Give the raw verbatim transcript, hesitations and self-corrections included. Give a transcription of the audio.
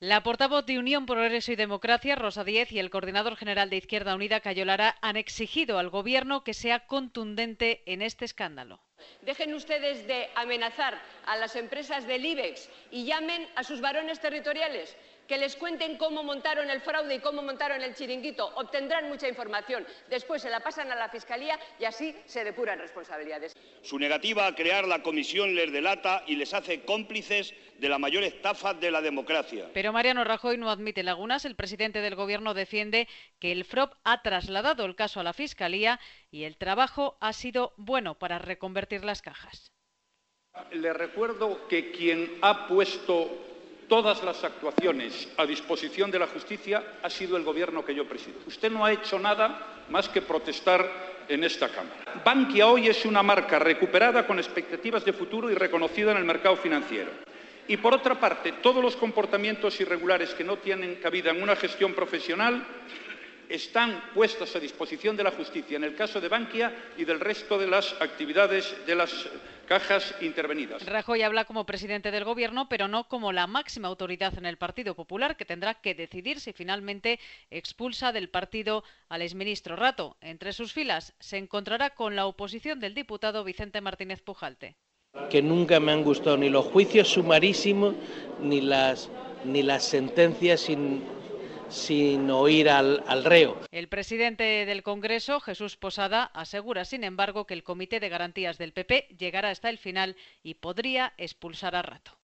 La portavoz de Unión, Progreso y Democracia, Rosa Díez, y el coordinador general de Izquierda Unida, Cayo Lara, han exigido al Gobierno que sea contundente en este escándalo. Dejen ustedes de amenazar a las empresas del IBEX y llamen a sus varones territoriales, que les cuenten cómo montaron el fraude y cómo montaron el chiringuito. Obtendrán mucha información. Después se la pasan a la Fiscalía y así se depuran responsabilidades. Su negativa a crear la comisión les delata y les hace cómplices de la mayor estafa de la democracia. Pero Mariano Rajoy no admite lagunas. El presidente del Gobierno defiende que el F R O P ha trasladado el caso a la Fiscalía y el trabajo ha sido bueno para reconvertir las cajas. Le recuerdo que quien ha puesto todas las actuaciones a disposición de la justicia ha sido el Gobierno que yo presido. Usted no ha hecho nada más que protestar en esta Cámara. Bankia hoy es una marca recuperada con expectativas de futuro y reconocida en el mercado financiero. Y, por otra parte, todos los comportamientos irregulares que no tienen cabida en una gestión profesional están puestos a disposición de la justicia en el caso de Bankia y del resto de las actividades de las cajas intervenidas. Rajoy habla como presidente del Gobierno, pero no como la máxima autoridad en el Partido Popular, que tendrá que decidir si finalmente expulsa del partido al exministro Rato. Entre sus filas se encontrará con la oposición del diputado Vicente Martínez Pujalte. Que nunca me han gustado ni los juicios sumarísimos ni las, ni las sentencias sin... sin oír al, al reo. El presidente del Congreso, Jesús Posada, asegura, sin embargo, que el Comité de Garantías del P P llegará hasta el final y podría expulsar a Rato.